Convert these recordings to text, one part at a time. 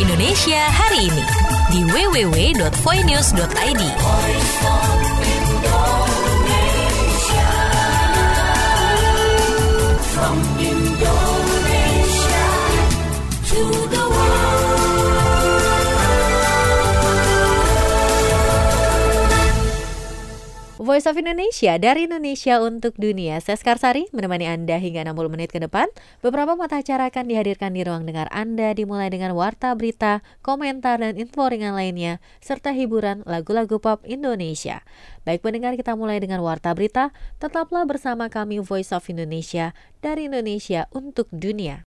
Indonesia hari ini di www.voinews.id. From Indonesia to the Voice of Indonesia, dari Indonesia untuk dunia. Saya Skarsari menemani Anda hingga 60 menit ke depan. Beberapa mata acara akan dihadirkan di ruang dengar Anda, dimulai dengan warta berita, komentar, dan info ringan lainnya, serta hiburan lagu-lagu pop Indonesia. Baik pendengar, kita mulai dengan warta berita. Tetaplah bersama kami Voice of Indonesia, dari Indonesia untuk dunia.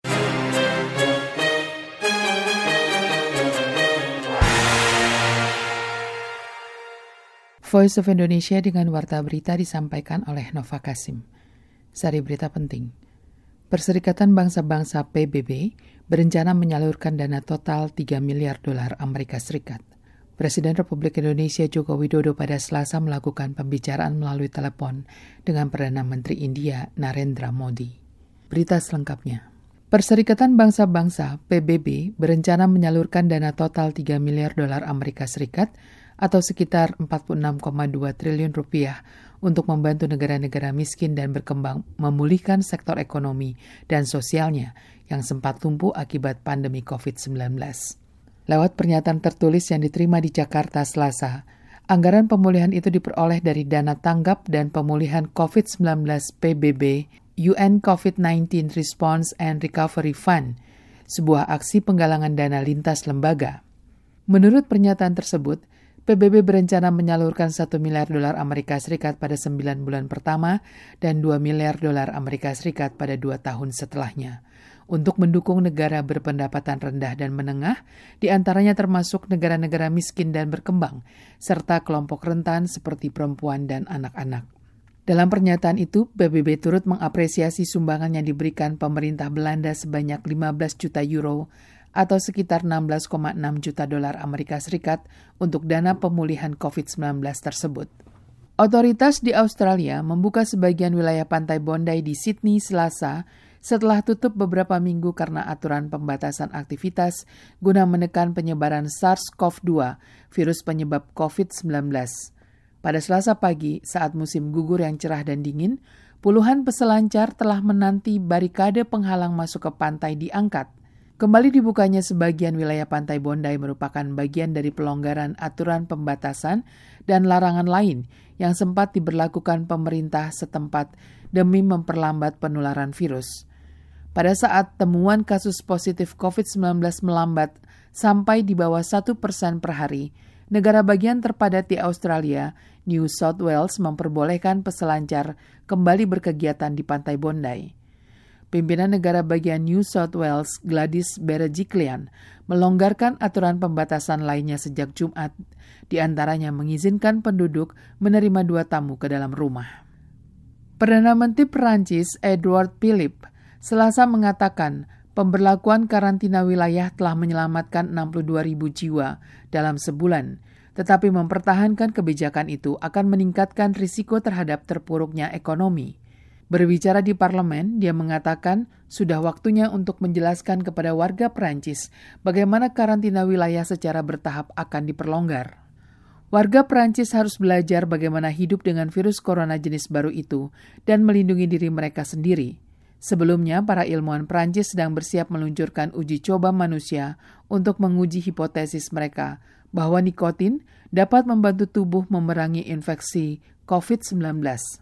Voice of Indonesia dengan warta berita disampaikan oleh Nova Kasim. Sari berita penting. Perserikatan Bangsa-Bangsa PBB berencana menyalurkan dana total 3 miliar dolar Amerika Serikat. Presiden Republik Indonesia Joko Widodo pada Selasa melakukan pembicaraan melalui telepon dengan Perdana Menteri India Narendra Modi. Berita selengkapnya. Perserikatan Bangsa-Bangsa PBB berencana menyalurkan dana total 3 miliar dolar Amerika Serikat atau sekitar 46,2 triliun rupiah untuk membantu negara-negara miskin dan berkembang memulihkan sektor ekonomi dan sosialnya yang sempat lumpuh akibat pandemi COVID-19. Lewat pernyataan tertulis yang diterima di Jakarta Selasa, anggaran pemulihan itu diperoleh dari dana tanggap dan pemulihan COVID-19 PBB UN COVID-19 Response and Recovery Fund, sebuah aksi penggalangan dana lintas lembaga. Menurut pernyataan tersebut, PBB berencana menyalurkan 1 miliar dolar Amerika Serikat pada 9 bulan pertama dan 2 miliar dolar Amerika Serikat pada 2 tahun setelahnya untuk mendukung negara berpendapatan rendah dan menengah, di antaranya termasuk negara-negara miskin dan berkembang, serta kelompok rentan seperti perempuan dan anak-anak. Dalam pernyataan itu, PBB turut mengapresiasi sumbangan yang diberikan pemerintah Belanda sebanyak 15 juta euro atau sekitar 16,6 juta dolar Amerika Serikat untuk dana pemulihan COVID-19 tersebut. Otoritas di Australia membuka sebagian wilayah pantai Bondi di Sydney Selasa setelah tutup beberapa minggu karena aturan pembatasan aktivitas guna menekan penyebaran SARS-CoV-2, virus penyebab COVID-19. Pada Selasa pagi, saat musim gugur yang cerah dan dingin, puluhan peselancar telah menanti barikade penghalang masuk ke pantai diangkat. Kembali dibukanya sebagian wilayah pantai Bondi merupakan bagian dari pelonggaran aturan pembatasan dan larangan lain yang sempat diberlakukan pemerintah setempat demi memperlambat penularan virus. Pada saat temuan kasus positif COVID-19 melambat sampai di bawah 1% per hari, negara bagian terpadat di Australia, New South Wales, memperbolehkan peselancar kembali berkegiatan di pantai Bondi. Pimpinan negara bagian New South Wales, Gladys Berejiklian, melonggarkan aturan pembatasan lainnya sejak Jumat, di antaranya mengizinkan penduduk menerima 2 tamu ke dalam rumah. Perdana Menteri Perancis Edouard Philippe Selasa mengatakan pemberlakuan karantina wilayah telah menyelamatkan 62.000 jiwa dalam sebulan, tetapi mempertahankan kebijakan itu akan meningkatkan risiko terhadap terpuruknya ekonomi. Berbicara di parlemen, dia mengatakan sudah waktunya untuk menjelaskan kepada warga Perancis bagaimana karantina wilayah secara bertahap akan diperlonggar. Warga Perancis harus belajar bagaimana hidup dengan virus corona jenis baru itu dan melindungi diri mereka sendiri. Sebelumnya, para ilmuwan Perancis sedang bersiap meluncurkan uji coba manusia untuk menguji hipotesis mereka bahwa nikotin dapat membantu tubuh memerangi infeksi COVID-19.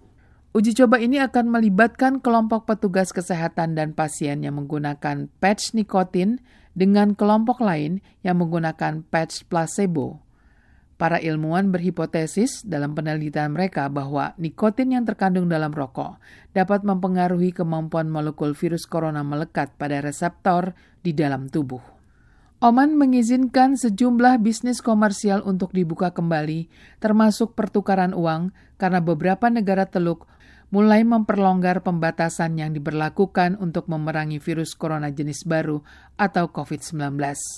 Uji coba ini akan melibatkan kelompok petugas kesehatan dan pasien yang menggunakan patch nikotin dengan kelompok lain yang menggunakan patch placebo. Para ilmuwan berhipotesis dalam penelitian mereka bahwa nikotin yang terkandung dalam rokok dapat mempengaruhi kemampuan molekul virus corona melekat pada reseptor di dalam tubuh. Oman mengizinkan sejumlah bisnis komersial untuk dibuka kembali, termasuk pertukaran uang, karena beberapa negara Teluk mulai memperlonggar pembatasan yang diberlakukan untuk memerangi virus corona jenis baru atau COVID-19.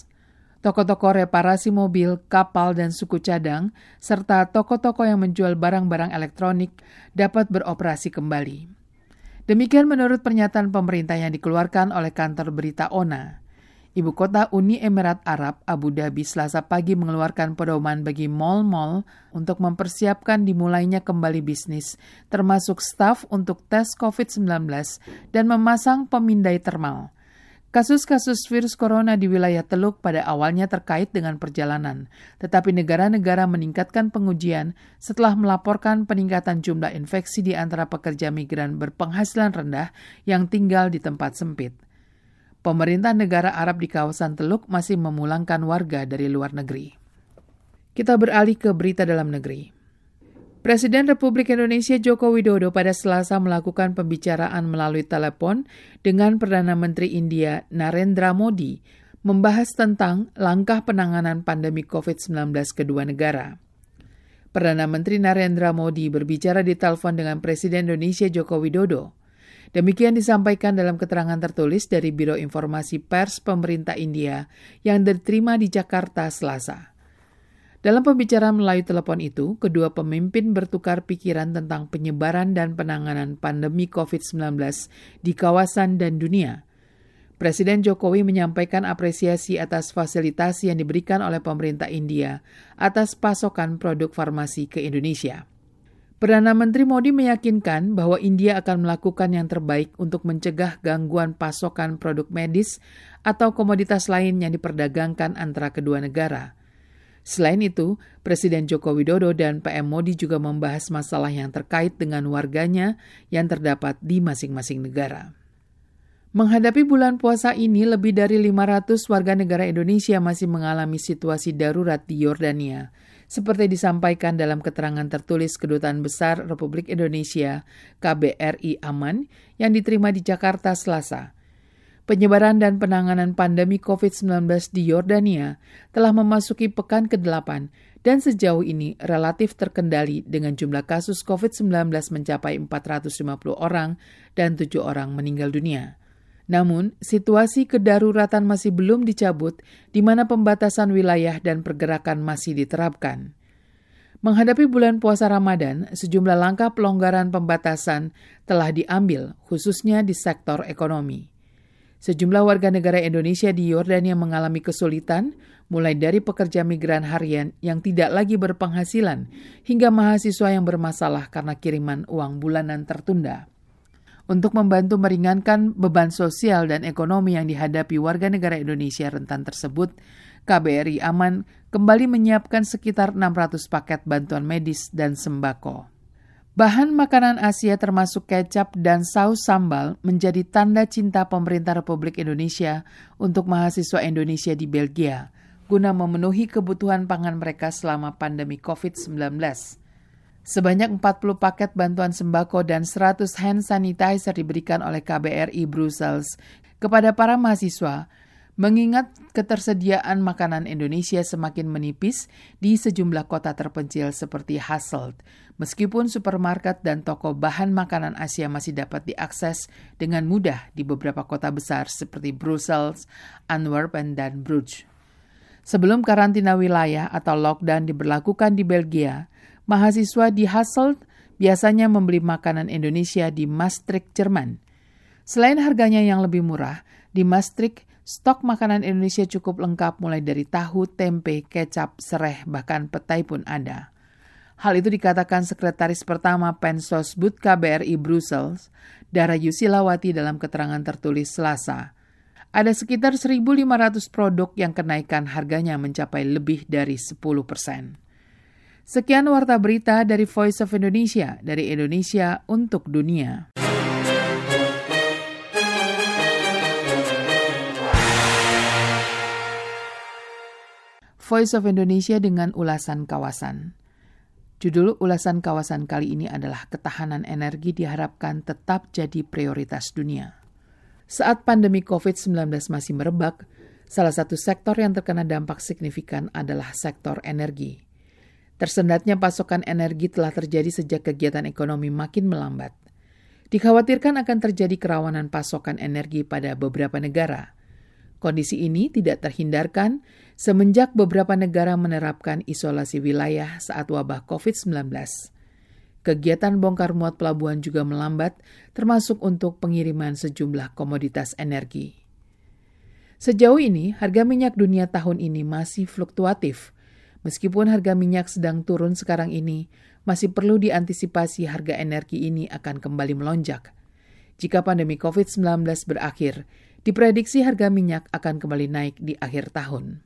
Toko-toko reparasi mobil, kapal, dan suku cadang, serta toko-toko yang menjual barang-barang elektronik dapat beroperasi kembali. Demikian menurut pernyataan pemerintah yang dikeluarkan oleh kantor berita ONA. Ibu kota Uni Emirat Arab, Abu Dhabi, Selasa pagi mengeluarkan pedoman bagi mal-mal untuk mempersiapkan dimulainya kembali bisnis, termasuk staf untuk tes COVID-19 dan memasang pemindai termal. Kasus-kasus virus corona di wilayah Teluk pada awalnya terkait dengan perjalanan, tetapi negara-negara meningkatkan pengujian setelah melaporkan peningkatan jumlah infeksi di antara pekerja migran berpenghasilan rendah yang tinggal di tempat sempit. Pemerintah negara Arab di kawasan Teluk masih memulangkan warga dari luar negeri. Kita beralih ke berita dalam negeri. Presiden Republik Indonesia Joko Widodo pada Selasa melakukan pembicaraan melalui telepon dengan Perdana Menteri India Narendra Modi membahas tentang langkah penanganan pandemi COVID-19 kedua negara. Perdana Menteri Narendra Modi berbicara di telepon dengan Presiden Indonesia Joko Widodo. Demikian disampaikan dalam keterangan tertulis dari Biro Informasi Pers Pemerintah India yang diterima di Jakarta Selasa. Dalam pembicaraan melalui telepon itu, kedua pemimpin bertukar pikiran tentang penyebaran dan penanganan pandemi COVID-19 di kawasan dan dunia. Presiden Jokowi menyampaikan apresiasi atas fasilitasi yang diberikan oleh pemerintah India atas pasokan produk farmasi ke Indonesia. Perdana Menteri Modi meyakinkan bahwa India akan melakukan yang terbaik untuk mencegah gangguan pasokan produk medis atau komoditas lain yang diperdagangkan antara kedua negara. Selain itu, Presiden Joko Widodo dan PM Modi juga membahas masalah yang terkait dengan warganya yang terdapat di masing-masing negara. Menghadapi bulan puasa ini, lebih dari 500 warga negara Indonesia masih mengalami situasi darurat di Yordania. Seperti disampaikan dalam keterangan tertulis Kedutaan Besar Republik Indonesia KBRI Aman yang diterima di Jakarta Selasa. Penyebaran dan penanganan pandemi COVID-19 di Yordania telah memasuki pekan ke-8 dan sejauh ini relatif terkendali dengan jumlah kasus COVID-19 mencapai 450 orang dan 7 orang meninggal dunia. Namun, situasi kedaruratan masih belum dicabut, di mana pembatasan wilayah dan pergerakan masih diterapkan. Menghadapi bulan puasa Ramadan, sejumlah langkah pelonggaran pembatasan telah diambil, khususnya di sektor ekonomi. Sejumlah warga negara Indonesia di Yordania mengalami kesulitan, mulai dari pekerja migran harian yang tidak lagi berpenghasilan, hingga mahasiswa yang bermasalah karena kiriman uang bulanan tertunda. Untuk membantu meringankan beban sosial dan ekonomi yang dihadapi warga negara Indonesia rentan tersebut, KBRI Aman kembali menyiapkan sekitar 600 paket bantuan medis dan sembako. Bahan makanan Asia termasuk kecap dan saus sambal menjadi tanda cinta pemerintah Republik Indonesia untuk mahasiswa Indonesia di Belgia, guna memenuhi kebutuhan pangan mereka selama pandemi COVID-19. Sebanyak 40 paket bantuan sembako dan 100 hand sanitizer diberikan oleh KBRI Brussels kepada para mahasiswa, mengingat ketersediaan makanan Indonesia semakin menipis di sejumlah kota terpencil seperti Hasselt, meskipun supermarket dan toko bahan makanan Asia masih dapat diakses dengan mudah di beberapa kota besar seperti Brussels, Antwerpen, dan Bruges. Sebelum karantina wilayah atau lockdown diberlakukan di Belgia, mahasiswa di Hasselt biasanya membeli makanan Indonesia di Maastricht, Jerman. Selain harganya yang lebih murah, di Maastricht, stok makanan Indonesia cukup lengkap mulai dari tahu, tempe, kecap, sereh, bahkan petai pun ada. Hal itu dikatakan Sekretaris Pertama Pensosbud KBRI Brussels, Dara Yusilawati dalam keterangan tertulis Selasa. Ada sekitar 1.500 produk yang kenaikan harganya mencapai lebih dari 10%. Sekian warta berita dari Voice of Indonesia, dari Indonesia untuk dunia. Voice of Indonesia dengan ulasan kawasan. Judul ulasan kawasan kali ini adalah ketahanan energi diharapkan tetap jadi prioritas dunia. Saat pandemi COVID-19 masih merebak, salah satu sektor yang terkena dampak signifikan adalah sektor energi. Tersendatnya pasokan energi telah terjadi sejak kegiatan ekonomi makin melambat. Dikhawatirkan akan terjadi kerawanan pasokan energi pada beberapa negara. Kondisi ini tidak terhindarkan semenjak beberapa negara menerapkan isolasi wilayah saat wabah COVID-19. Kegiatan bongkar muat pelabuhan juga melambat, termasuk untuk pengiriman sejumlah komoditas energi. Sejauh ini, harga minyak dunia tahun ini masih fluktuatif. Meskipun harga minyak sedang turun sekarang ini, masih perlu diantisipasi harga energi ini akan kembali melonjak. Jika pandemi COVID-19 berakhir, diprediksi harga minyak akan kembali naik di akhir tahun.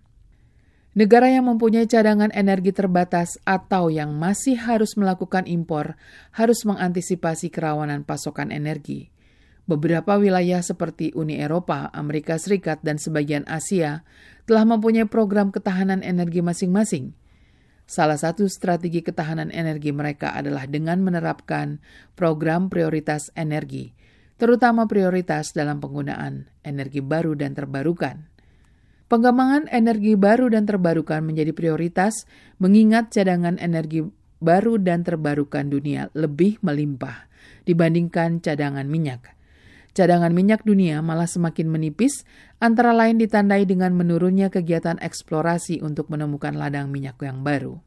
Negara yang mempunyai cadangan energi terbatas atau yang masih harus melakukan impor harus mengantisipasi kerawanan pasokan energi. Beberapa wilayah seperti Uni Eropa, Amerika Serikat, dan sebagian Asia telah mempunyai program ketahanan energi masing-masing. Salah satu strategi ketahanan energi mereka adalah dengan menerapkan program prioritas energi, terutama prioritas dalam penggunaan energi baru dan terbarukan. Pengembangan energi baru dan terbarukan menjadi prioritas mengingat cadangan energi baru dan terbarukan dunia lebih melimpah dibandingkan cadangan minyak. Cadangan minyak dunia malah semakin menipis, antara lain ditandai dengan menurunnya kegiatan eksplorasi untuk menemukan ladang minyak yang baru.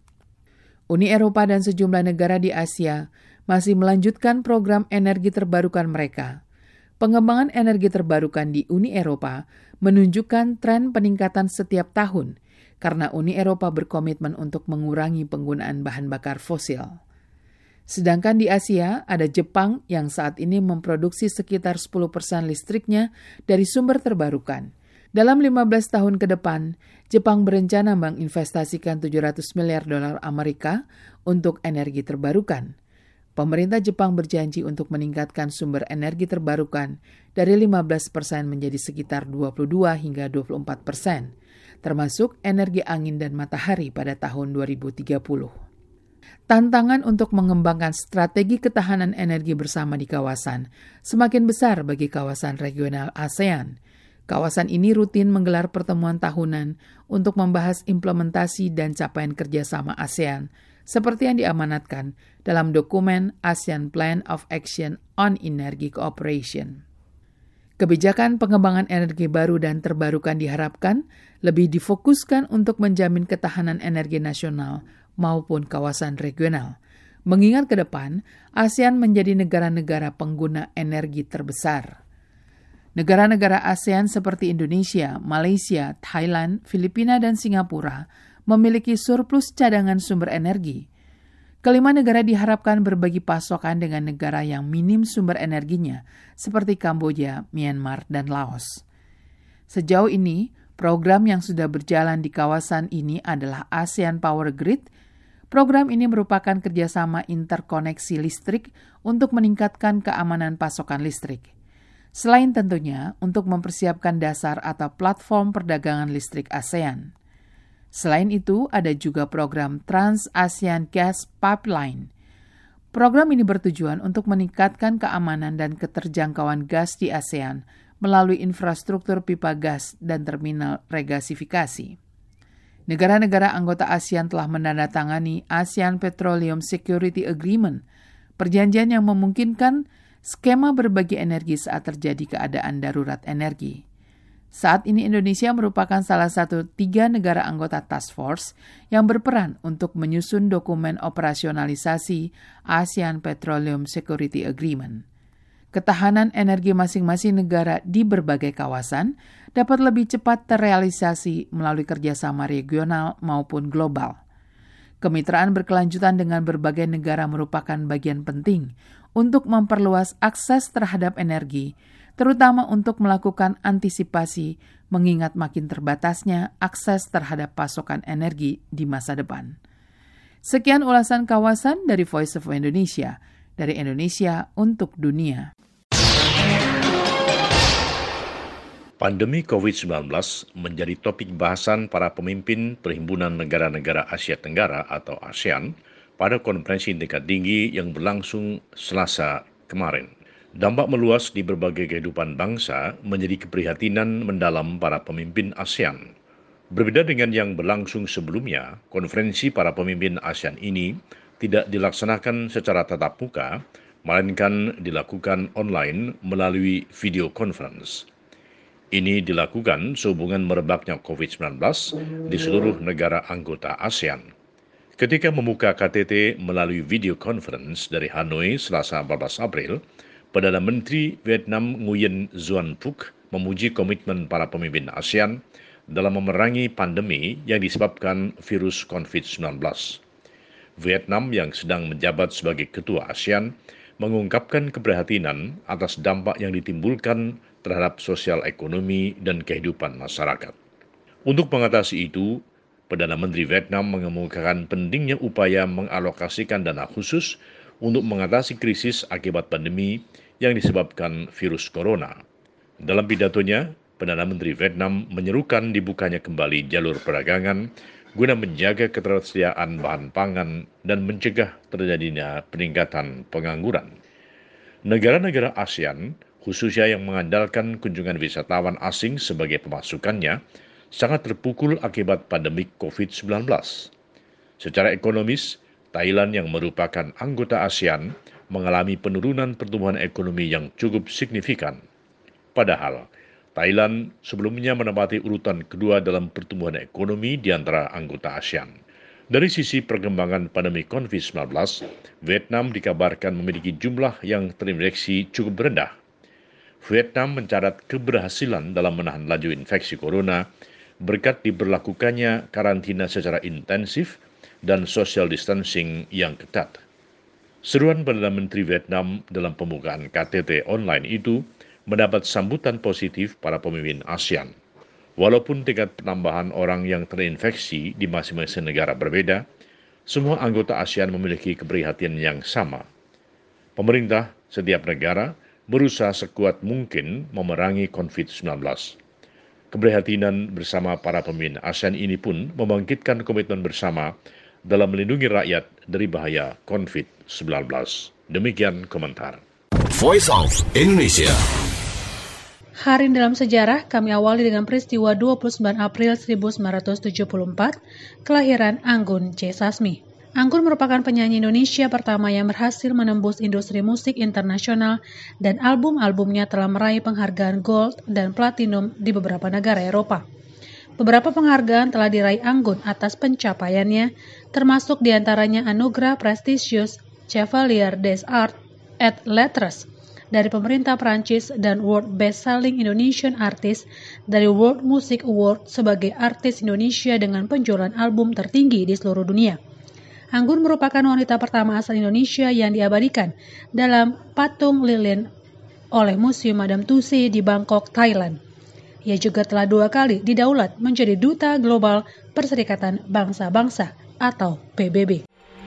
Uni Eropa dan sejumlah negara di Asia masih melanjutkan program energi terbarukan mereka. Pengembangan energi terbarukan di Uni Eropa menunjukkan tren peningkatan setiap tahun karena Uni Eropa berkomitmen untuk mengurangi penggunaan bahan bakar fosil. Sedangkan di Asia, ada Jepang yang saat ini memproduksi sekitar 10% listriknya dari sumber terbarukan. Dalam 15 tahun ke depan, Jepang berencana menginvestasikan 700 miliar dolar Amerika untuk energi terbarukan. Pemerintah Jepang berjanji untuk meningkatkan sumber energi terbarukan dari 15% menjadi sekitar 22 hingga 24%, termasuk energi angin dan matahari pada tahun 2030. Tantangan untuk mengembangkan strategi ketahanan energi bersama di kawasan semakin besar bagi kawasan regional ASEAN. Kawasan ini rutin menggelar pertemuan tahunan untuk membahas implementasi dan capaian kerjasama ASEAN, seperti yang diamanatkan dalam dokumen ASEAN Plan of Action on Energy Cooperation. Kebijakan pengembangan energi baru dan terbarukan diharapkan lebih difokuskan untuk menjamin ketahanan energi nasional maupun kawasan regional. Mengingat ke depan, ASEAN menjadi negara-negara pengguna energi terbesar. Negara-negara ASEAN seperti Indonesia, Malaysia, Thailand, Filipina, dan Singapura memiliki surplus cadangan sumber energi. Kelima negara diharapkan berbagi pasokan dengan negara yang minim sumber energinya, seperti Kamboja, Myanmar, dan Laos. Sejauh ini, program yang sudah berjalan di kawasan ini adalah ASEAN Power Grid. Program ini merupakan kerjasama interkoneksi listrik untuk meningkatkan keamanan pasokan listrik. Selain tentunya untuk mempersiapkan dasar atau platform perdagangan listrik ASEAN. Selain itu, ada juga program Trans-ASEAN Gas Pipeline. Program ini bertujuan untuk meningkatkan keamanan dan keterjangkauan gas di ASEAN melalui infrastruktur pipa gas dan terminal regasifikasi. Negara-negara anggota ASEAN telah menandatangani ASEAN Petroleum Security Agreement, perjanjian yang memungkinkan skema berbagi energi saat terjadi keadaan darurat energi. Saat ini Indonesia merupakan salah satu 3 negara anggota Task Force yang berperan untuk menyusun dokumen operasionalisasi ASEAN Petroleum Security Agreement. Ketahanan energi masing-masing negara di berbagai kawasan dapat lebih cepat terrealisasi melalui kerjasama regional maupun global. Kemitraan berkelanjutan dengan berbagai negara merupakan bagian penting untuk memperluas akses terhadap energi, terutama untuk melakukan antisipasi mengingat makin terbatasnya akses terhadap pasokan energi di masa depan. Sekian ulasan kawasan dari Voice of Indonesia, dari Indonesia untuk dunia. Pandemi COVID-19 menjadi topik bahasan para pemimpin Perhimpunan Negara-Negara Asia Tenggara atau ASEAN pada konferensi tingkat tinggi yang berlangsung Selasa kemarin. Dampak meluas di berbagai kehidupan bangsa menjadi keprihatinan mendalam para pemimpin ASEAN. Berbeda dengan yang berlangsung sebelumnya, konferensi para pemimpin ASEAN ini tidak dilaksanakan secara tatap muka, melainkan dilakukan online melalui video conference. Ini dilakukan sehubungan merebaknya COVID-19 di seluruh negara anggota ASEAN. Ketika membuka KTT melalui video conference dari Hanoi Selasa 14 April, Perdana Menteri Vietnam Nguyen Xuan Phuc memuji komitmen para pemimpin ASEAN dalam memerangi pandemi yang disebabkan virus COVID-19. Vietnam yang sedang menjabat sebagai ketua ASEAN mengungkapkan keprihatinan atas dampak yang ditimbulkan terhadap sosial ekonomi dan kehidupan masyarakat. Untuk mengatasi itu, Perdana Menteri Vietnam mengemukakan pentingnya upaya mengalokasikan dana khusus untuk mengatasi krisis akibat pandemi yang disebabkan virus corona. Dalam pidatonya, Perdana Menteri Vietnam menyerukan dibukanya kembali jalur perdagangan guna menjaga ketersediaan bahan pangan dan mencegah terjadinya peningkatan pengangguran. Negara-negara ASEAN, khususnya yang mengandalkan kunjungan wisatawan asing sebagai pemasukannya, sangat terpukul akibat pandemi COVID-19. Secara ekonomis, Thailand yang merupakan anggota ASEAN mengalami penurunan pertumbuhan ekonomi yang cukup signifikan. Padahal, Thailand sebelumnya menempati urutan kedua dalam pertumbuhan ekonomi di antara anggota ASEAN. Dari sisi perkembangan pandemi COVID-19, Vietnam dikabarkan memiliki jumlah yang terinfeksi cukup rendah. Vietnam mencatat keberhasilan dalam menahan laju infeksi corona berkat diberlakukannya karantina secara intensif dan social distancing yang ketat. Seruan Perdana Menteri Vietnam dalam pembukaan KTT online itu mendapat sambutan positif para pemimpin ASEAN. Walaupun tingkat penambahan orang yang terinfeksi di masing-masing negara berbeda, semua anggota ASEAN memiliki keprihatinan yang sama. Pemerintah setiap negara berusaha sekuat mungkin memerangi COVID-19. Keprihatinan bersama para pemimpin ASEAN ini pun membangkitkan komitmen bersama dalam melindungi rakyat dari bahaya COVID-19. Demikian komentar. Voice of Indonesia. Hari dalam sejarah kami awali dengan peristiwa 29 April 1974, kelahiran Anggun C. Sasmi. Anggun merupakan penyanyi Indonesia pertama yang berhasil menembus industri musik internasional dan album-albumnya telah meraih penghargaan gold dan platinum di beberapa negara Eropa. Beberapa penghargaan telah diraih Anggun atas pencapaiannya, termasuk diantaranya anugerah prestisius Chevalier des Arts et Lettres dari pemerintah Prancis dan World Best Selling Indonesian Artist dari World Music Award sebagai artis Indonesia dengan penjualan album tertinggi di seluruh dunia. Anggun merupakan wanita pertama asal Indonesia yang diabadikan dalam patung lilin oleh Museum Madame Tussauds di Bangkok, Thailand. Ia juga telah 2 kali didaulat menjadi Duta Global Perserikatan Bangsa-Bangsa atau PBB.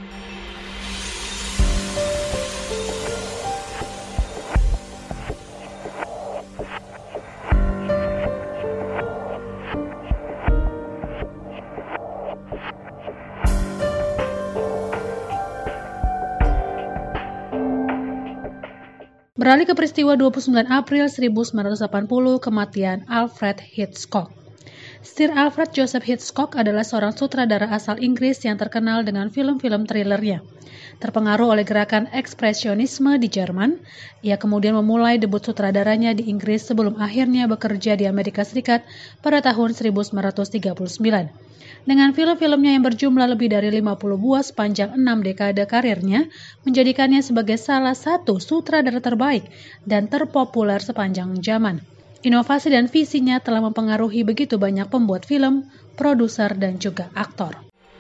Beralih ke peristiwa 29 April 1980, kematian Alfred Hitchcock. Sir Alfred Joseph Hitchcock adalah seorang sutradara asal Inggris yang terkenal dengan film-film thrillernya. Terpengaruh oleh gerakan ekspresionisme di Jerman, ia kemudian memulai debut sutradaranya di Inggris sebelum akhirnya bekerja di Amerika Serikat pada tahun 1939. Dengan film-filmnya yang berjumlah lebih dari 50 buah sepanjang 6 dekade karirnya, menjadikannya sebagai salah satu sutradara terbaik dan terpopuler sepanjang zaman. Inovasi dan visinya telah mempengaruhi begitu banyak pembuat film, produser, dan juga aktor.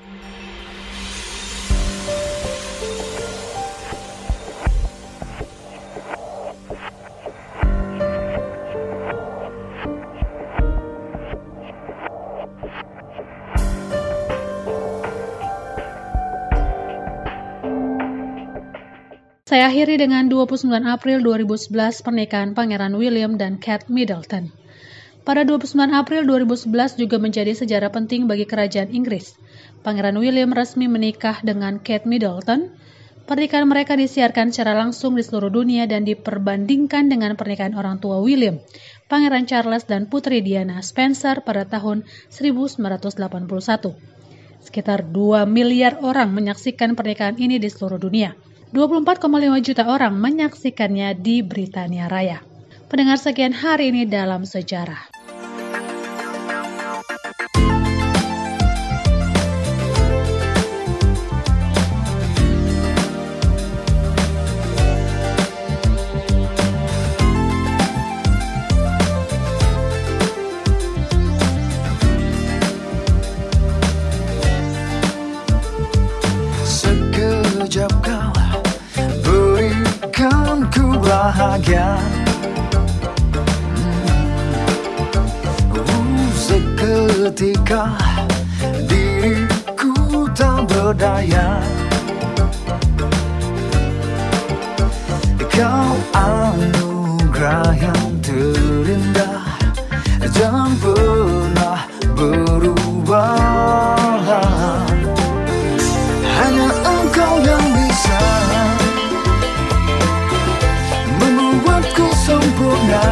Saya akhiri dengan 29 April 2011 pernikahan Pangeran William dan Kate Middleton. Pada 29 April 2011 juga menjadi sejarah penting bagi kerajaan Inggris. Pangeran William resmi menikah dengan Kate Middleton. Pernikahan mereka disiarkan secara langsung di seluruh dunia dan diperbandingkan dengan pernikahan orang tua William, Pangeran Charles dan Putri Diana Spencer pada tahun 1981. Sekitar 2 miliar orang menyaksikan pernikahan ini di seluruh dunia. 24,5 juta orang menyaksikannya di Britania Raya. Pendengar, sekian hari ini dalam sejarah. bahagia. Seketika diriku tak berdaya. Kau anugerah yang terindah, jangan pernah berubah. Hanya Engkau yang bisa membuatku sempurna.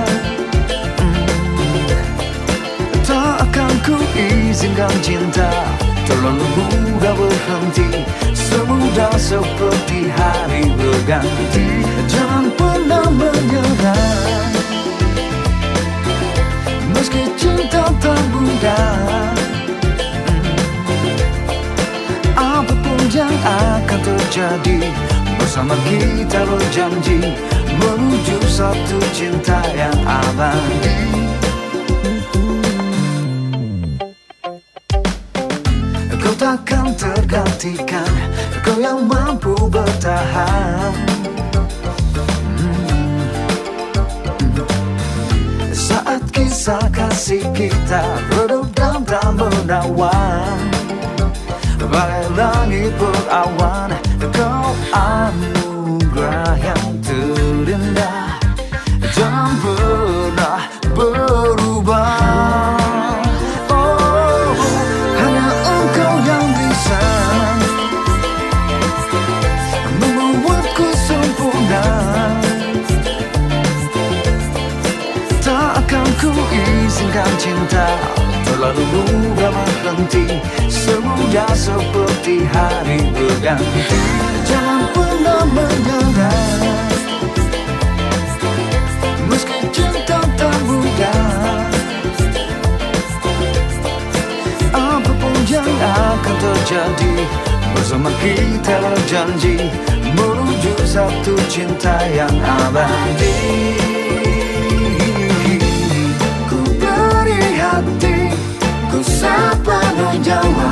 Tak akan ku izinkan cinta terlalu mudah berhenti, semudah seperti hari berganti. Jangan pernah menyerah, meski cinta tak mudah. Apapun yang akan terjadi, bersama kita berjanji menuju satu cinta yang abadi. Kau takkan tergantikan, kau yang mampu bertahan. Saat kisah kasih kita redup dan tak menawan, bagai langit berawan, kau anugerah yang terindah, jangan pernah berubah. Oh, hanya Engkau yang bisa membuatku sempurna. Tak akan ku izinkan cinta terlalu mudah berhenti, semudah seperti hari berganti. Jangan pernah menyerah, meski cinta tak mudah. Apapun yang akan terjadi, bersama kita berjanji menuju satu cinta yang abadi. Ku beri hati, ku sepenuh nyawa,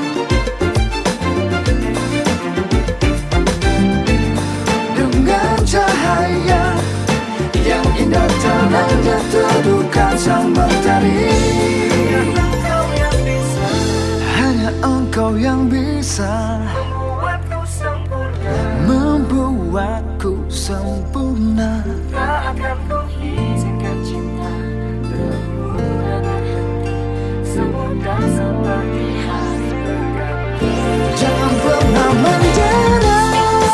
dengan cahaya yang indah terangnya teduhkan sang mentari. Hanya Engkau yang bisa membuatku sempurna. Tak akan ku izinkan cinta termudah berhenti, semudah seperti hari berganti. Jangan pernah menyerah,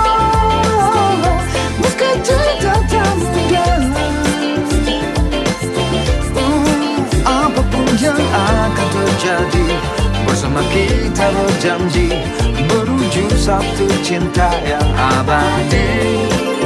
meski cinta tak mudah. Apapun yang akan terjadi, bersama kita berjanji menuju satu cinta yang abadi.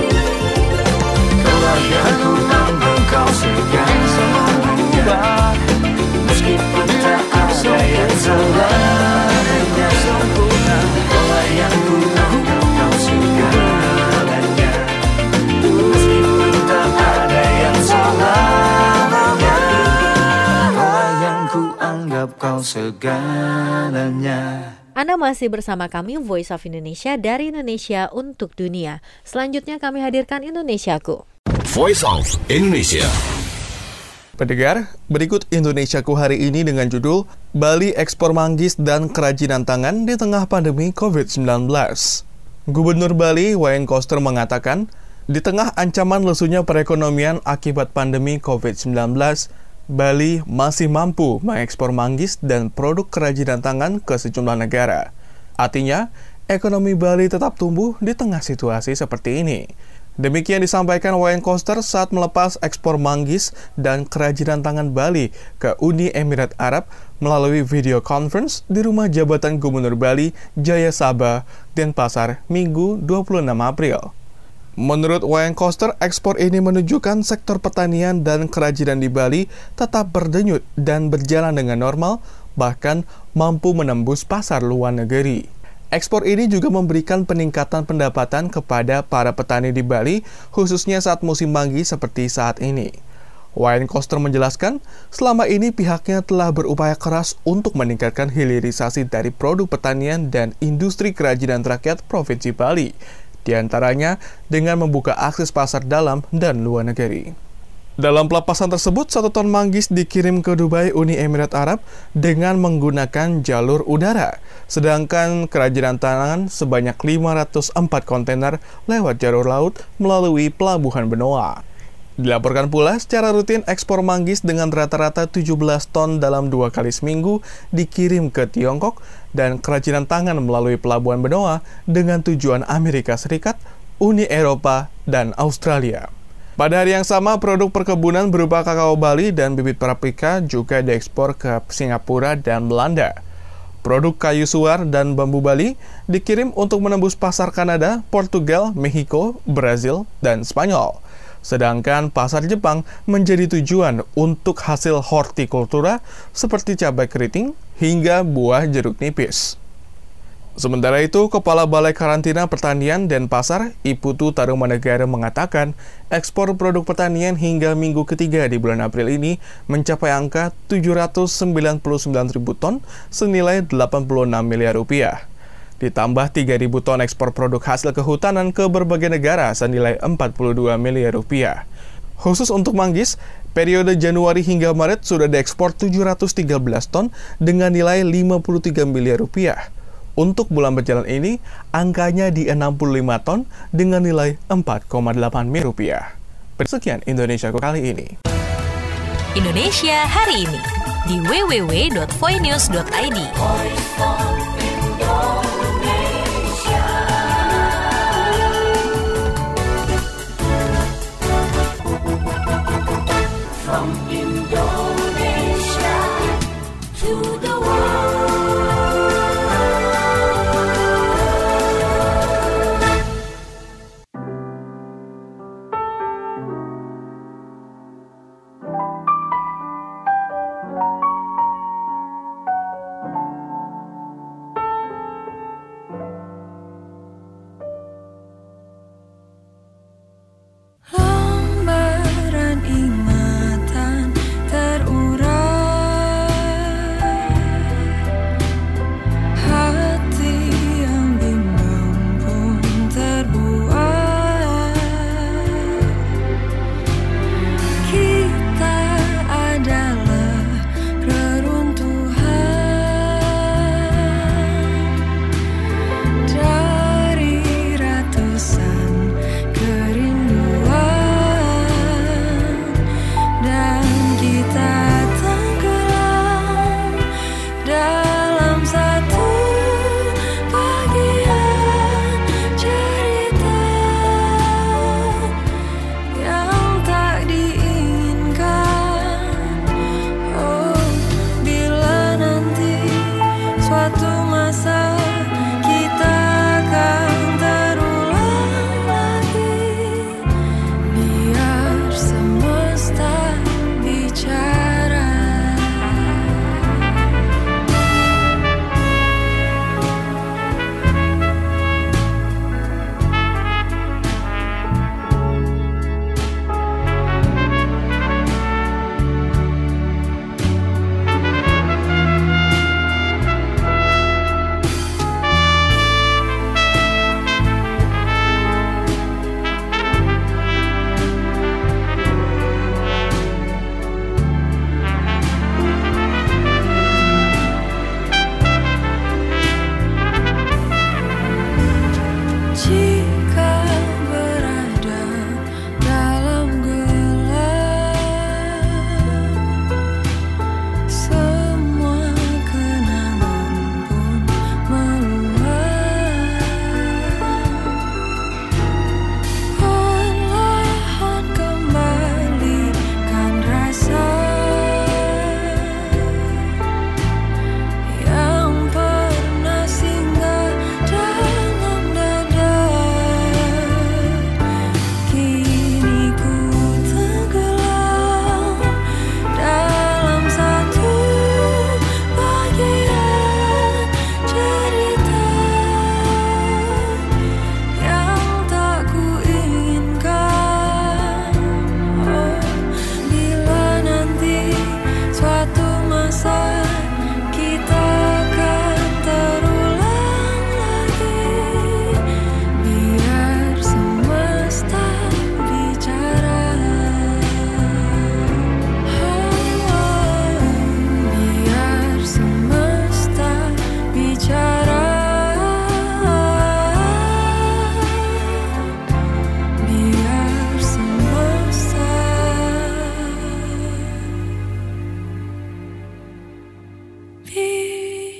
Keluargaku tanpa kau segan semuanya, meskipun tak ada yang selamanya sempurna. Keluargaku tanpa kau segalanya, meskipun tak ada yang selamanya. Keluargaku anggap kau segalanya. Anda masih bersama kami Voice of Indonesia dari Indonesia untuk dunia. Selanjutnya kami hadirkan Indonesiaku. Voice of Indonesia. Pendengar, berikut Indonesiaku hari ini dengan judul Bali ekspor manggis dan kerajinan tangan di tengah pandemi COVID-19. Gubernur Bali, Wayan Koster mengatakan, di tengah ancaman lesunya perekonomian akibat pandemi COVID-19, Bali masih mampu mengekspor manggis dan produk kerajinan tangan ke sejumlah negara. Artinya, ekonomi Bali tetap tumbuh di tengah situasi seperti ini. Demikian disampaikan Wayan Koster saat melepas ekspor manggis dan kerajinan tangan Bali ke Uni Emirat Arab melalui video conference di rumah jabatan Gubernur Bali, Jaya Sabha, Denpasar, Minggu 26 April. Menurut Wayan Koster, ekspor ini menunjukkan sektor pertanian dan kerajinan di Bali tetap berdenyut dan berjalan dengan normal, bahkan mampu menembus pasar luar negeri. Ekspor ini juga memberikan peningkatan pendapatan kepada para petani di Bali, khususnya saat musim manggis seperti saat ini. Wayan Koster menjelaskan, selama ini pihaknya telah berupaya keras untuk meningkatkan hilirisasi dari produk pertanian dan industri kerajinan rakyat Provinsi Bali. diantaranya dengan membuka akses pasar dalam dan luar negeri. Dalam pelepasan tersebut, 1 ton manggis dikirim ke Dubai, Uni Emirat Arab dengan menggunakan jalur udara, sedangkan kerajinan tangan sebanyak 504 kontainer lewat jalur laut melalui pelabuhan Benoa. Dilaporkan pula secara rutin ekspor manggis dengan rata-rata 17 ton dalam 2 kali seminggu dikirim ke Tiongkok dan kerajinan tangan melalui pelabuhan Benoa dengan tujuan Amerika Serikat, Uni Eropa, dan Australia. Pada hari yang sama, produk perkebunan berupa kakao Bali dan bibit paprika juga diekspor ke Singapura dan Belanda. Produk kayu suar dan bambu Bali dikirim untuk menembus pasar Kanada, Portugal, Meksiko, Brazil, dan Spanyol. Sedangkan pasar Jepang menjadi tujuan untuk hasil hortikultura seperti cabai keriting hingga buah jeruk nipis. Sementara itu, Kepala Balai Karantina Pertanian Denpasar, Iputu Tarumanegara mengatakan ekspor produk pertanian hingga minggu ketiga di bulan April ini mencapai angka 799.000 ton senilai 86 miliar rupiah. Ditambah 3.000 ton ekspor produk hasil kehutanan ke berbagai negara senilai 42 miliar rupiah. Khusus untuk manggis, periode Januari hingga Maret sudah diekspor 713 ton dengan nilai 53 miliar rupiah. Untuk bulan berjalan ini, angkanya di 65 ton dengan nilai 4,8 miliar rupiah. Sekian Indonesia kali ini. Indonesia hari ini di www.voinews.id. From Indonesia to the world. Lembaran ingatan terurai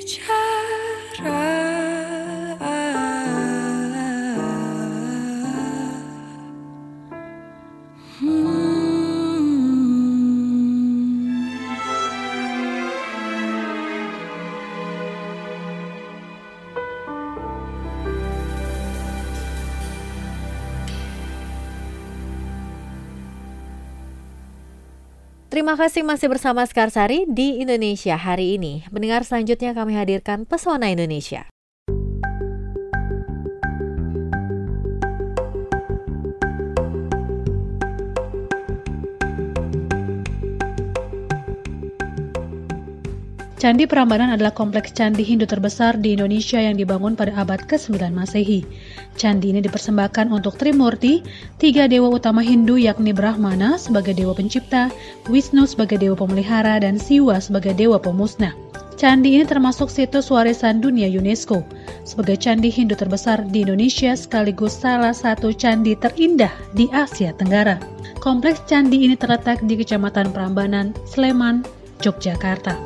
Terima kasih masih bersama Sekarsari di Indonesia hari ini. Mendengar selanjutnya kami hadirkan Pesona Indonesia. Candi Prambanan adalah kompleks candi Hindu terbesar di Indonesia yang dibangun pada abad ke-9 Masehi. Candi ini dipersembahkan untuk Trimurti, 3 dewa utama Hindu yakni Brahmana sebagai dewa pencipta, Wisnu sebagai dewa pemelihara, dan Siwa sebagai dewa pemusnah. Candi ini termasuk situs warisan dunia UNESCO. Sebagai candi Hindu terbesar di Indonesia sekaligus salah satu candi terindah di Asia Tenggara. Kompleks candi ini terletak di Kecamatan Prambanan, Sleman, Yogyakarta.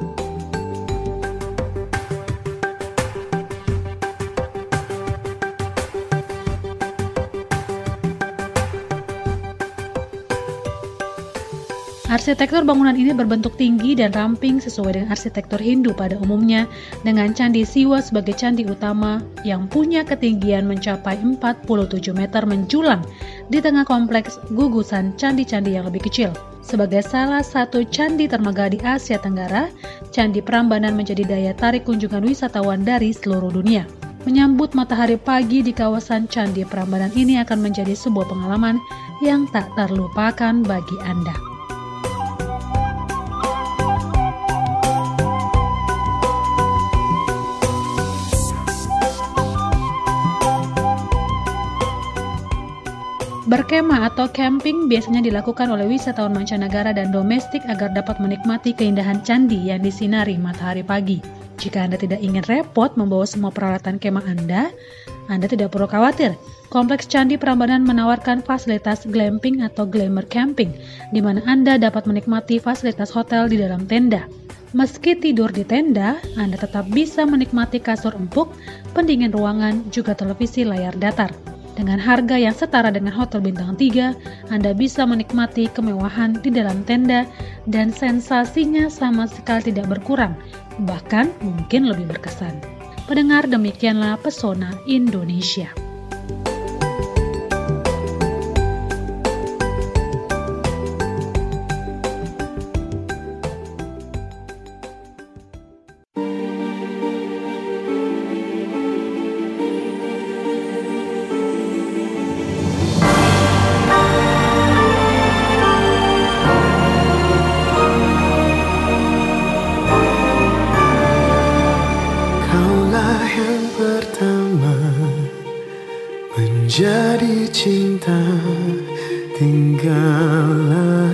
Arsitektur bangunan ini berbentuk tinggi dan ramping sesuai dengan arsitektur Hindu pada umumnya, dengan Candi Siwa sebagai candi utama yang punya ketinggian mencapai 47 meter menjulang di tengah kompleks gugusan candi-candi yang lebih kecil. Sebagai salah satu candi termegah di Asia Tenggara, Candi Prambanan menjadi daya tarik kunjungan wisatawan dari seluruh dunia. Menyambut matahari pagi di kawasan Candi Prambanan ini akan menjadi sebuah pengalaman yang tak terlupakan bagi Anda. Berkemah atau camping biasanya dilakukan oleh wisatawan mancanegara dan domestik agar dapat menikmati keindahan candi yang disinari matahari pagi. Jika Anda tidak ingin repot membawa semua peralatan kemah Anda tidak perlu khawatir. Kompleks Candi Prambanan menawarkan fasilitas glamping atau glamour camping, di mana Anda dapat menikmati fasilitas hotel di dalam tenda. Meski tidur di tenda, Anda tetap bisa menikmati kasur empuk, pendingin ruangan, juga televisi layar datar. Dengan harga yang setara dengan hotel bintang 3, Anda bisa menikmati kemewahan di dalam tenda dan sensasinya sama sekali tidak berkurang, bahkan mungkin lebih berkesan. Pendengar, demikianlah Pesona Indonesia. Jadi cinta, tinggallah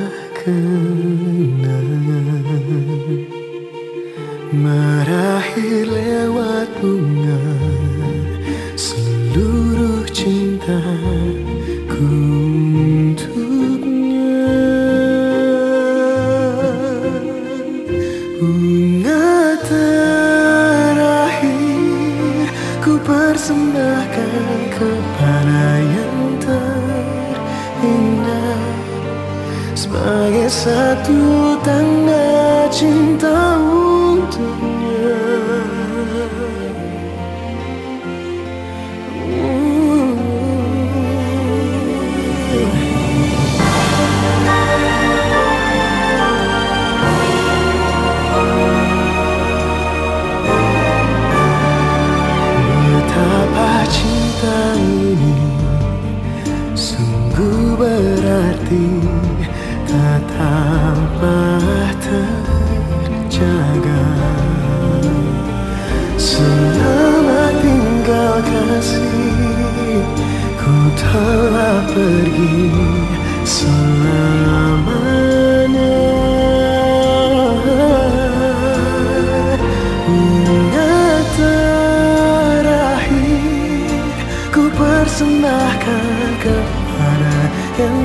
kenangan, meraih lewat bunga seluruh cintaku untuknya. Bunga terakhir ku persembahkan kepada yang terindah, sebagai satu tanda cinta untuknya. Betapa cinta ini sungguh berarti, tak tampak terjaga. Selamat tinggal kasih, ku telah pergi selamanya. Bunga terakhir ku persembahkan kepada yang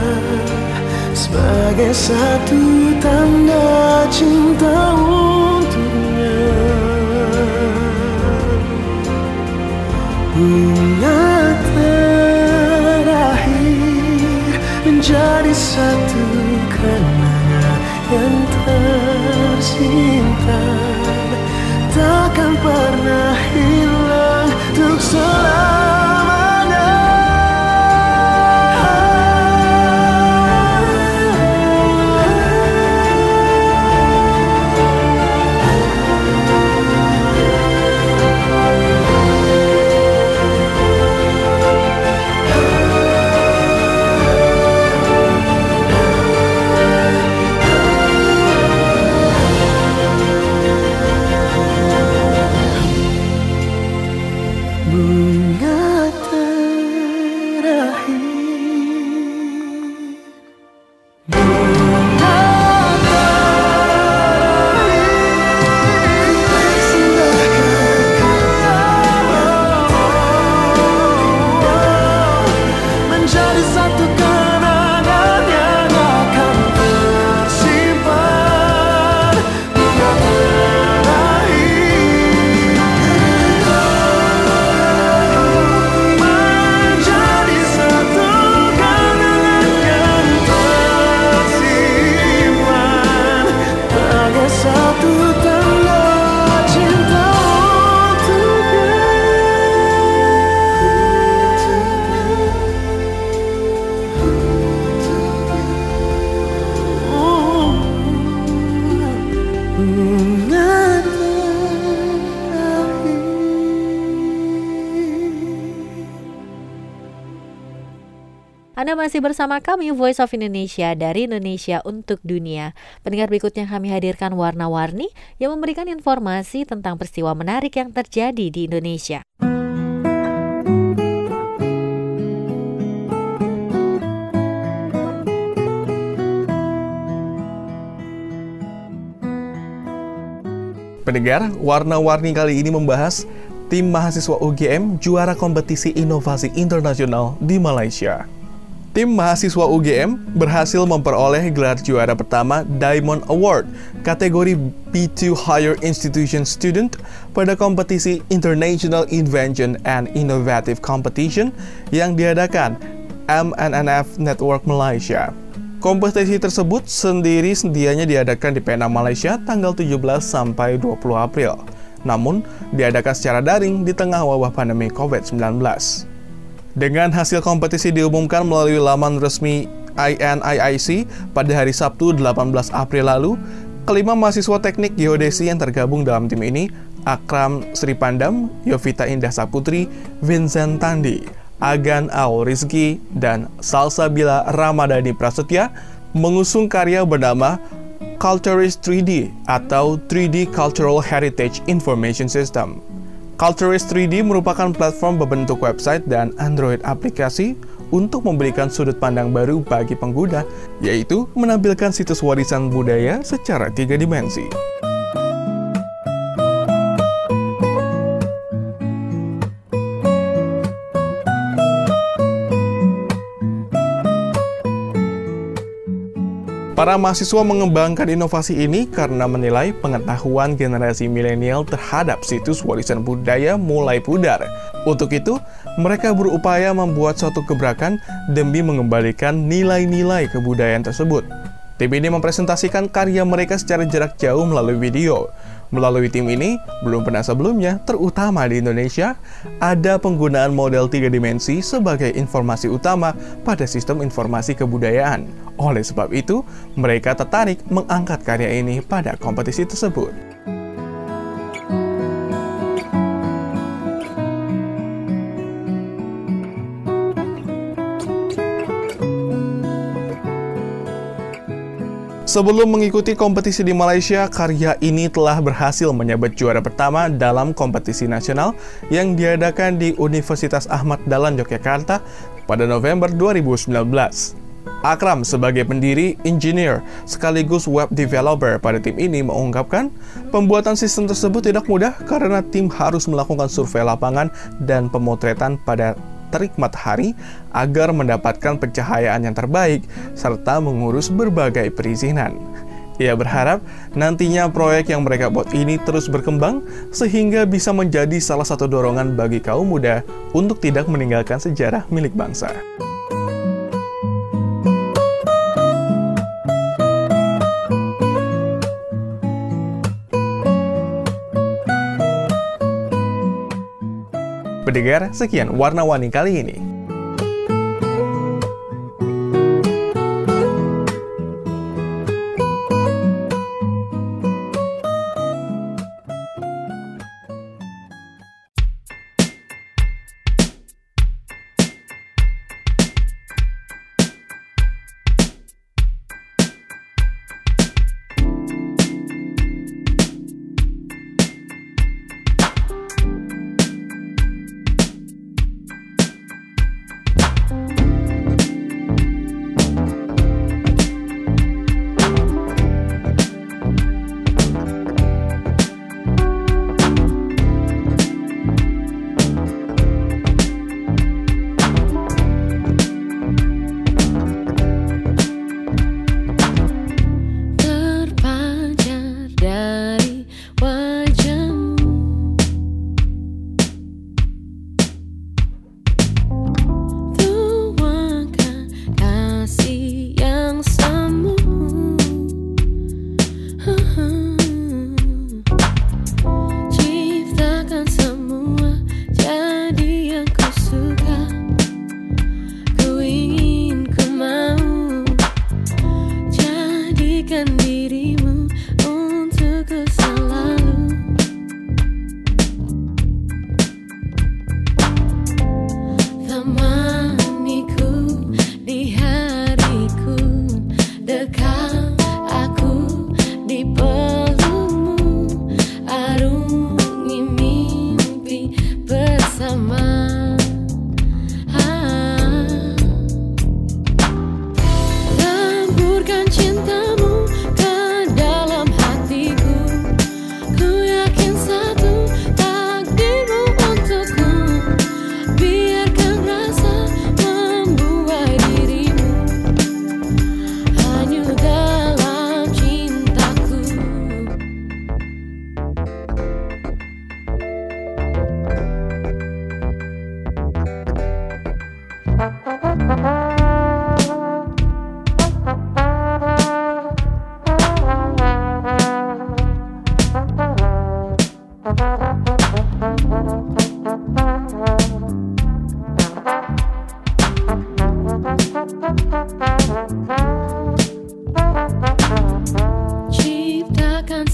terindah, sebagai satu tanda cinta untuknya. Anda masih bersama kami Voice of Indonesia dari Indonesia untuk Dunia. Pendengar, berikutnya kami hadirkan warna-warni yang memberikan informasi tentang peristiwa menarik yang terjadi di Indonesia. Pendengar, warna-warni kali ini membahas tim mahasiswa UGM juara kompetisi inovasi internasional di Malaysia. Tim mahasiswa UGM berhasil memperoleh gelar juara pertama Diamond Award kategori B2 Higher Institution Student pada kompetisi International Invention and Innovative Competition yang diadakan MNNF Network Malaysia. Kompetisi tersebut sedianya diadakan di Penang, Malaysia tanggal 17 sampai 20 April. Namun, diadakan secara daring di tengah wabah pandemi COVID-19. Dengan hasil kompetisi diumumkan melalui laman resmi INIIC pada hari Sabtu 18 April lalu, kelima mahasiswa teknik geodesi yang tergabung dalam tim ini, Akram Sri Pandam, Yovita Indah Saputri, Vincent Tandi, Agan Al Rizki, dan Salsabila Ramadhani Prasetya, mengusung karya bernama Culturist 3D atau 3D Cultural Heritage Information System. Culturist 3D merupakan platform berbentuk website dan Android aplikasi untuk memberikan sudut pandang baru bagi pengguna, yaitu menampilkan situs warisan budaya secara 3 dimensi. Para mahasiswa mengembangkan inovasi ini karena menilai pengetahuan generasi milenial terhadap situs warisan budaya mulai pudar. Untuk itu, mereka berupaya membuat suatu gebrakan demi mengembalikan nilai-nilai kebudayaan tersebut. Tim ini mempresentasikan karya mereka secara jarak jauh melalui video. Melalui tim ini, belum pernah sebelumnya, terutama di Indonesia, ada penggunaan model 3 dimensi sebagai informasi utama pada sistem informasi kebudayaan. Oleh sebab itu, mereka tertarik mengangkat karya ini pada kompetisi tersebut. Sebelum mengikuti kompetisi di Malaysia, karya ini telah berhasil menyabet juara pertama dalam kompetisi nasional yang diadakan di Universitas Ahmad Dahlan Yogyakarta pada November 2019. Akram sebagai pendiri, engineer, sekaligus web developer pada tim ini mengungkapkan, pembuatan sistem tersebut tidak mudah karena tim harus melakukan survei lapangan dan pemotretan pada terik matahari agar mendapatkan pencahayaan yang terbaik serta mengurus berbagai perizinan. Ia berharap nantinya proyek yang mereka buat ini terus berkembang sehingga bisa menjadi salah satu dorongan bagi kaum muda untuk tidak meninggalkan sejarah milik bangsa. Pendengar, sekian warna-warni kali ini.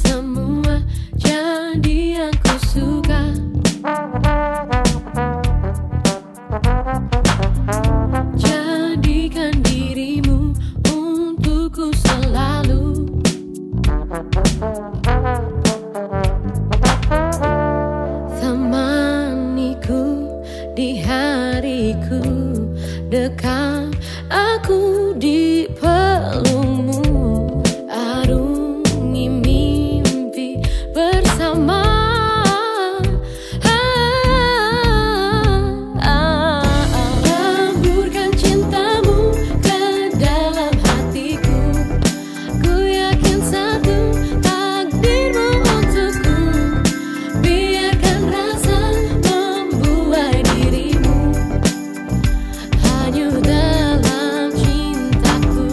semua jadi yang ku suka. Jadikan dirimu untukku selalu. Temaniku di hariku, dekat aku di pelukmu, arungi mimpi bersama. Lemburkan cintamu ke dalam hatiku, ku yakin satu takdirmu untukku. Biarkan rasa membuai dirimu hanyut dalam cintaku.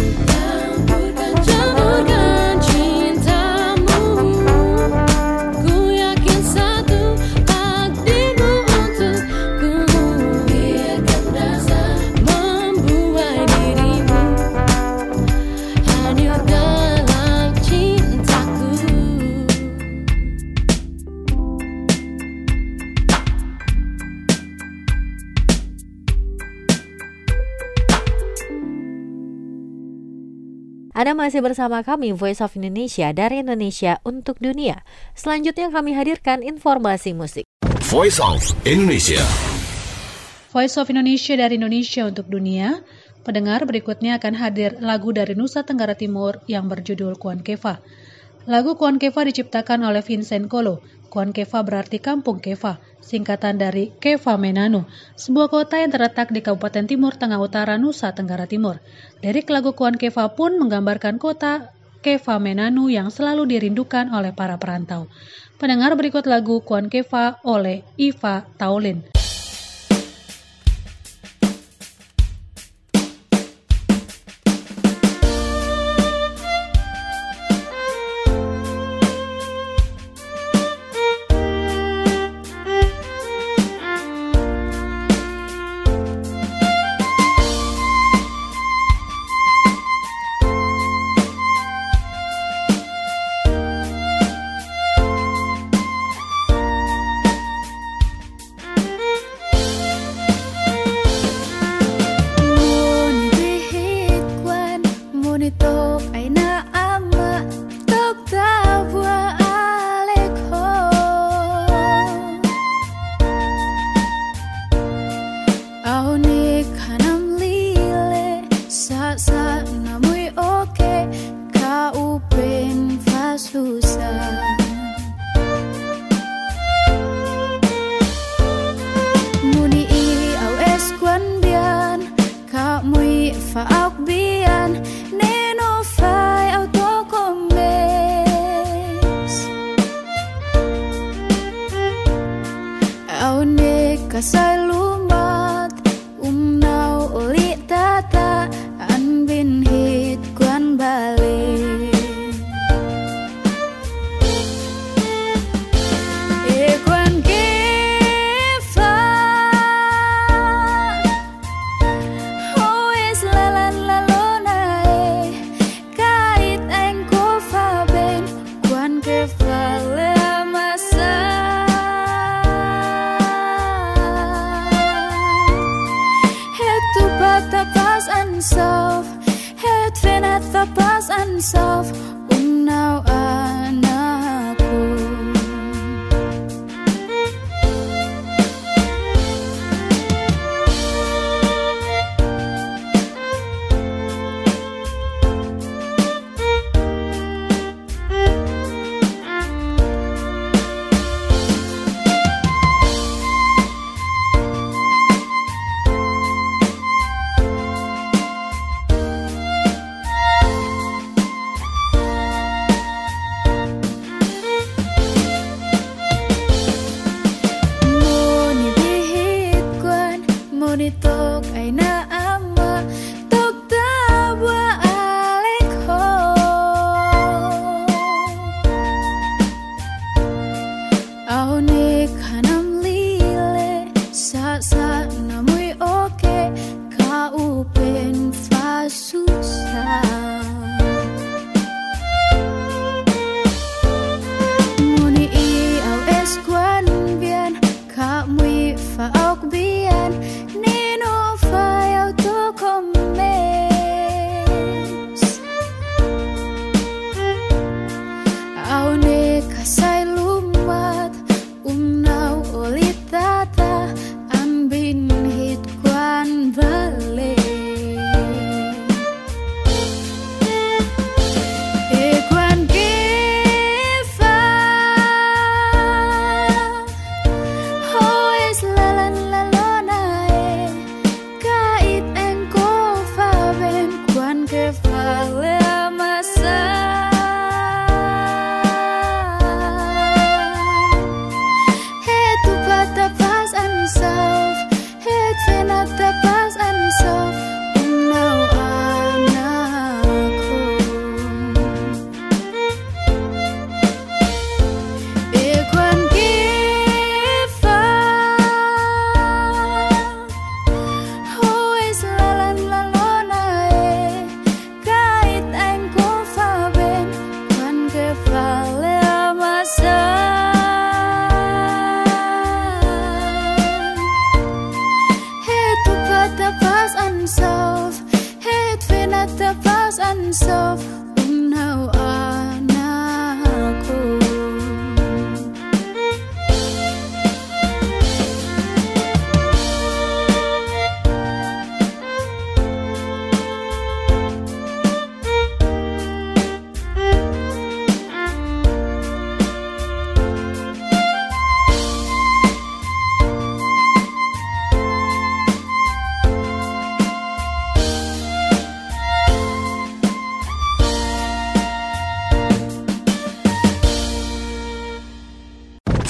Jamurkan cintamu, ku yakin satu takdirmu untukku. Biarkan rasa membuai dirimu hanyut dalam cintaku. Anda masih bersama kami Voice of Indonesia dari Indonesia untuk Dunia. Selanjutnya kami hadirkan informasi musik. Voice of Indonesia. Voice of Indonesia dari Indonesia untuk Dunia. Pendengar, berikutnya akan hadir lagu dari Nusa Tenggara Timur yang berjudul Kuan Keva. Lagu Kuan Keva diciptakan oleh Vincent Kolo. Kuan Keva berarti Kampung Keva, singkatan dari Keva Menanu, sebuah kota yang terletak di Kabupaten Timur Tengah Utara, Nusa Tenggara Timur. Lirik lagu Kuan Keva pun menggambarkan kota Keva Menanu yang selalu dirindukan oleh para perantau. Pendengar, berikut lagu Kuan Keva oleh Iva Taulin. Kasai lumat umnau uli tata an bin hit kuan balik kuan Keva hoes lalan lalonai kait engko faben kuan Keva lemasa tapas ansof het venet tapas ansof umnau anakku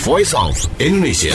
Voice of Indonesia.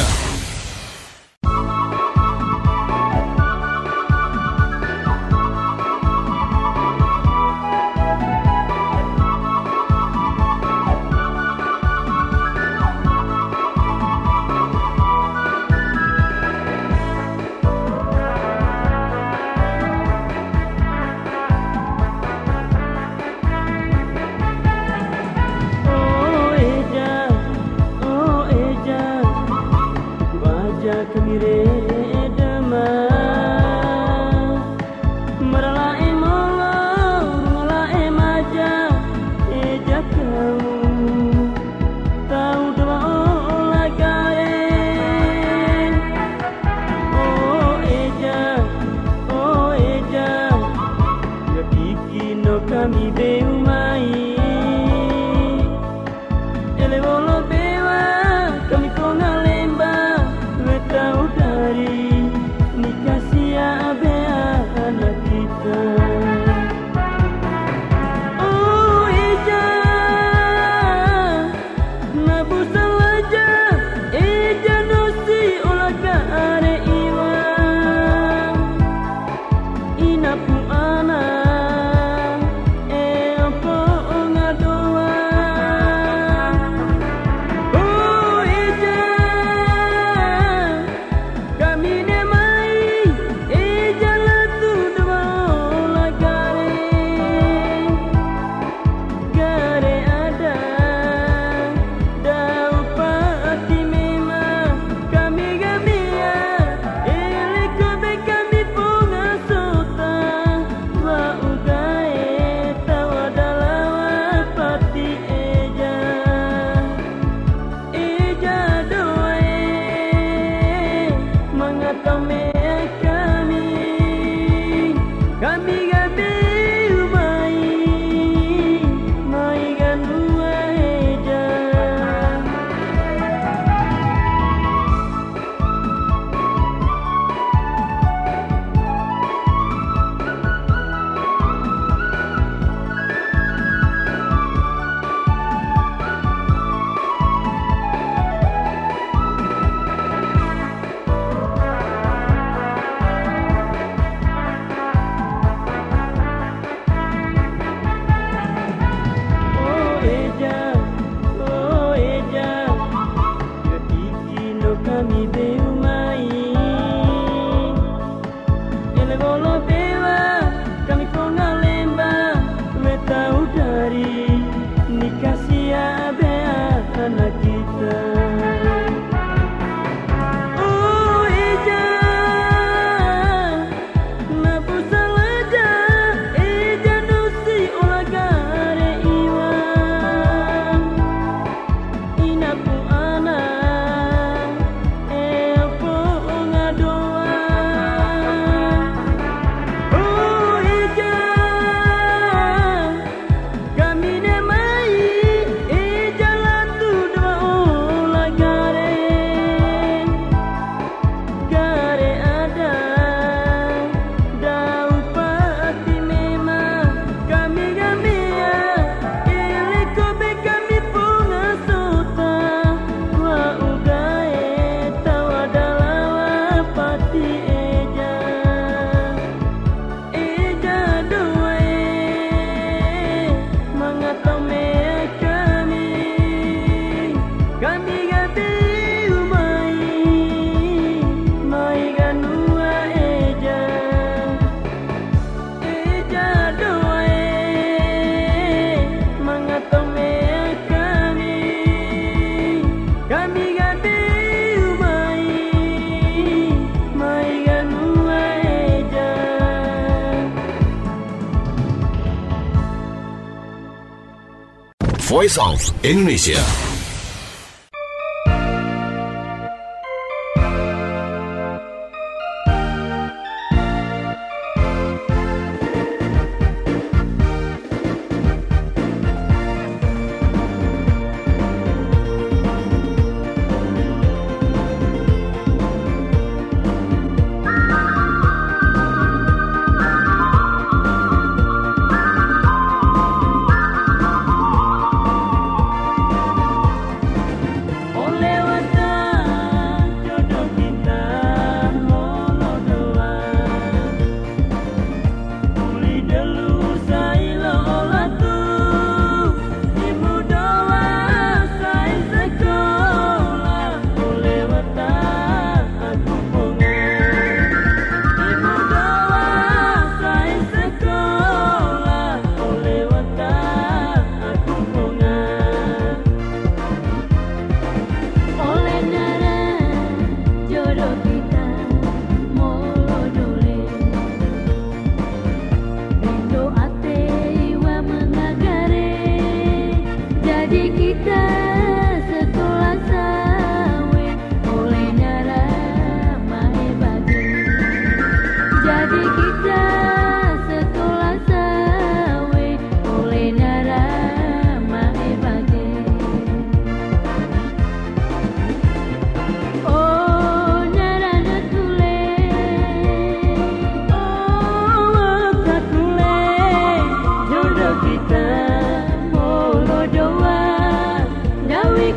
Voice of Indonesia.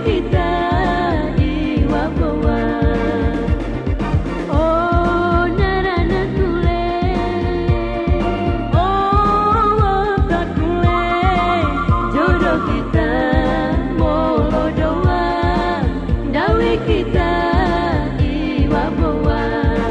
kita iwakowa. Oh narana tule, oh wotot kule, jodoh kita molo doa, dawi kita iwakowa.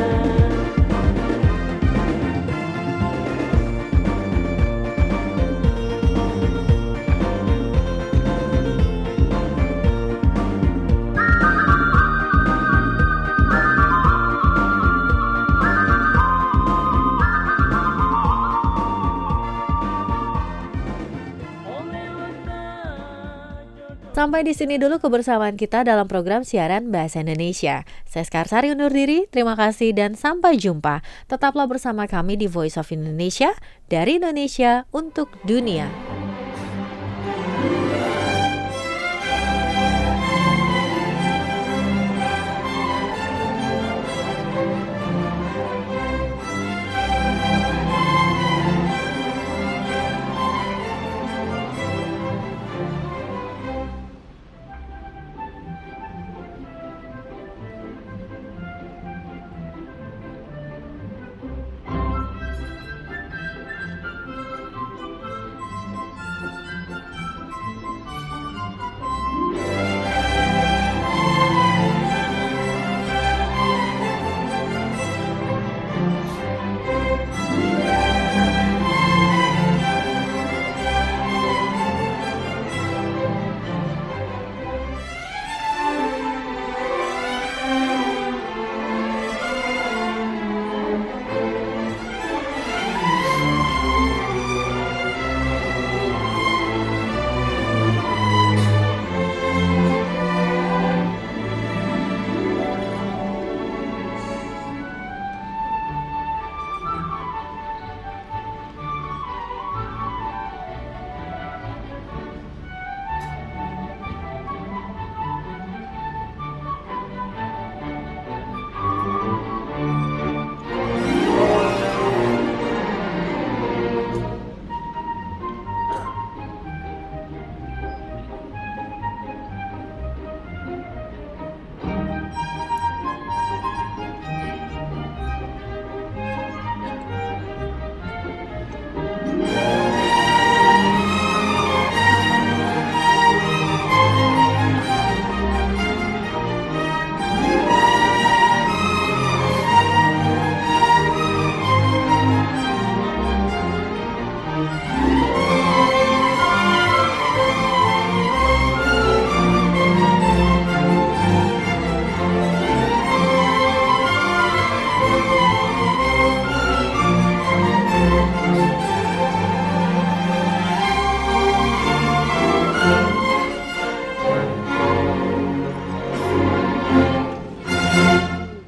Sampai di sini dulu kebersamaan kita dalam program siaran Bahasa Indonesia. Saya Sekarsari undur diri, terima kasih dan sampai jumpa. Tetaplah bersama kami di Voice of Indonesia, dari Indonesia untuk dunia.